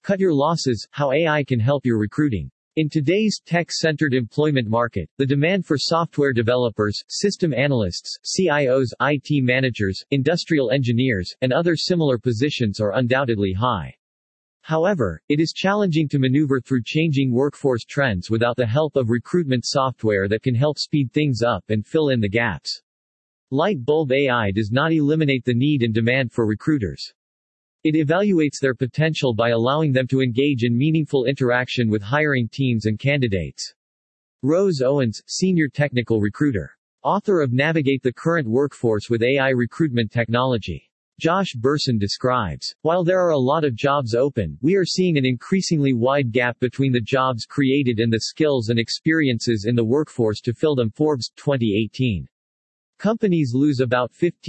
Cut your losses, how AI can help your recruiting. In today's tech-centered employment market, the demand for software developers, system analysts, CIOs, IT managers, industrial engineers, and other similar positions are undoubtedly high. However, it is challenging to maneuver through changing workforce trends without the help of recruitment software that can help speed things up and fill in the gaps. Light bulb AI does not eliminate the need and demand for recruiters. It evaluates their potential by allowing them to engage in meaningful interaction with hiring teams and candidates. Rose Owens, Senior Technical Recruiter. Author of Navigate the Current Workforce with AI Recruitment Technology. Josh Bersin describes, while there are a lot of jobs open, we are seeing an increasingly wide gap between the jobs created and the skills and experiences in the workforce to fill them. Forbes, 2018. Companies lose about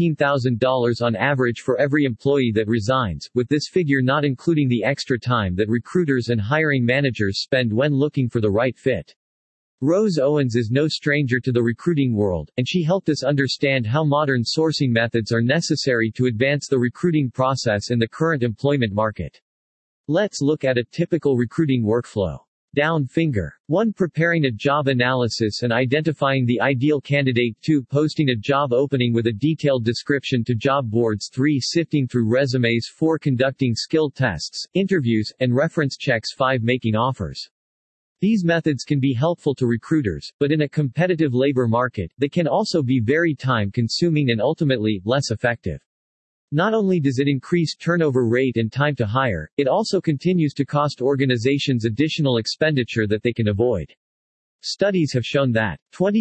$15,000 on average for every employee that resigns, with this figure not including the extra time that recruiters and hiring managers spend when looking for the right fit. Rose Owens is no stranger to the recruiting world, and she helped us understand how modern sourcing methods are necessary to advance the recruiting process in the current employment market. Let's look at a typical recruiting workflow. Down finger. 1. Preparing a job analysis and identifying the ideal candidate. 2. Posting a job opening with a detailed description to job boards. 3. Sifting through resumes. 4. Conducting skill tests, interviews, and reference checks. 5. Making offers. These methods can be helpful to recruiters, but in a competitive labor market, they can also be very time-consuming and ultimately, less effective. Not only does it increase turnover rate and time to hire, it also continues to cost organizations additional expenditure that they can avoid. Studies have shown that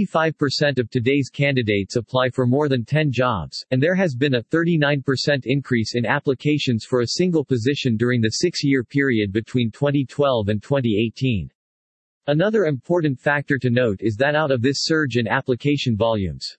25% of today's candidates apply for more than 10 jobs, and there has been a 39% increase in applications for a single position during the 6-year period between 2012 and 2018. Another important factor to note is that out of this surge in application volumes,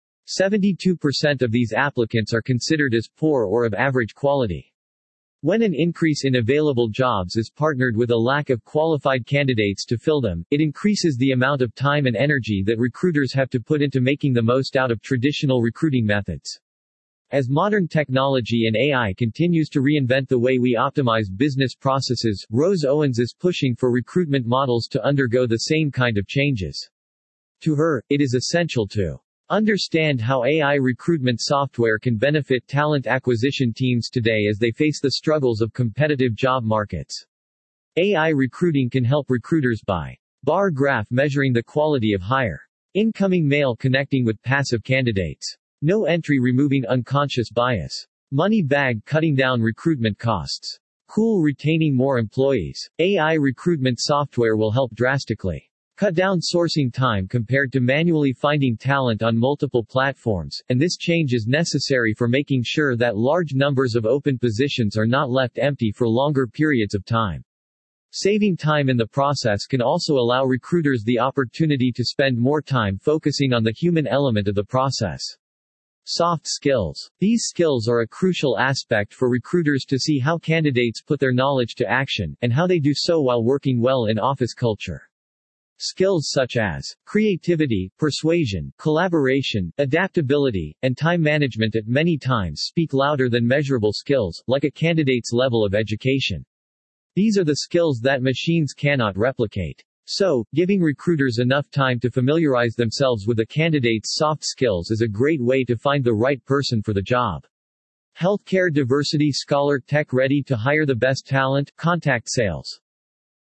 72% of these applicants are considered as poor or of average quality. When an increase in available jobs is partnered with a lack of qualified candidates to fill them, it increases the amount of time and energy that recruiters have to put into making the most out of traditional recruiting methods. As modern technology and AI continues to reinvent the way we optimize business processes, Rose Owens is pushing for recruitment models to undergo the same kind of changes. To her, it is essential to understand how AI recruitment software can benefit talent acquisition teams today as they face the struggles of competitive job markets. AI recruiting can help recruiters by bar graph measuring the quality of hire, incoming mail connecting with passive candidates, no entry removing unconscious bias, money bag cutting down recruitment costs, cool retaining more employees. AI recruitment software will help drastically cut down sourcing time compared to manually finding talent on multiple platforms, and this change is necessary for making sure that large numbers of open positions are not left empty for longer periods of time. Saving time in the process can also allow recruiters the opportunity to spend more time focusing on the human element of the process. Soft skills. These skills are a crucial aspect for recruiters to see how candidates put their knowledge to action, and how they do so while working well in office culture. Skills such as creativity, persuasion, collaboration, adaptability, and time management at many times speak louder than measurable skills, like a candidate's level of education. These are the skills that machines cannot replicate. So, giving recruiters enough time to familiarize themselves with a candidate's soft skills is a great way to find the right person for the job. Healthcare diversity scholar. Tech ready to hire the best talent. Contact sales.